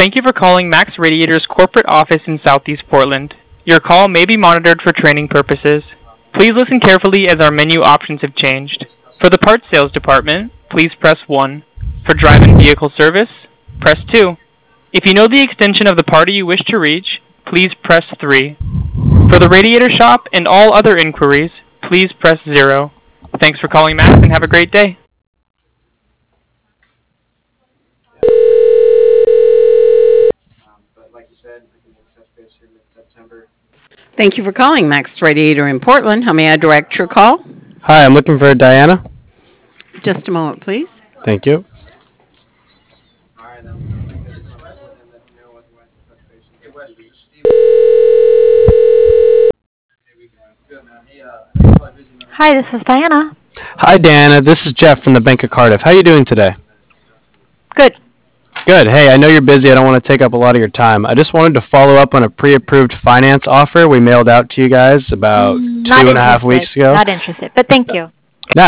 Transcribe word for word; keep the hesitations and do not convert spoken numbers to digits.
Thank you for calling Max Radiator's corporate office in Southeast Portland. Your call may be monitored for training purposes. Please listen carefully as our menu options have changed. For the parts sales department, please press one. For drive and vehicle service, press two. If you know the extension of the party you wish to reach, please press three. For the radiator shop and all other inquiries, please press zero. Thanks for calling Max and have a great day. Thank you for calling Max Radiator in Portland. How may I direct your call? Hi, I'm looking for Diana. Just a moment, please. Thank you. Hi, this is Diana. Hi, Diana. This is Jeff from the Bank of Cardiff. How are you doing today? Good. Good. Hey, I know you're busy. I don't want to take up a lot of your time. I just wanted to follow up on a pre-approved finance offer we mailed out to you guys about Mm, two Not and a half interested. weeks ago. Not interested, but thank you.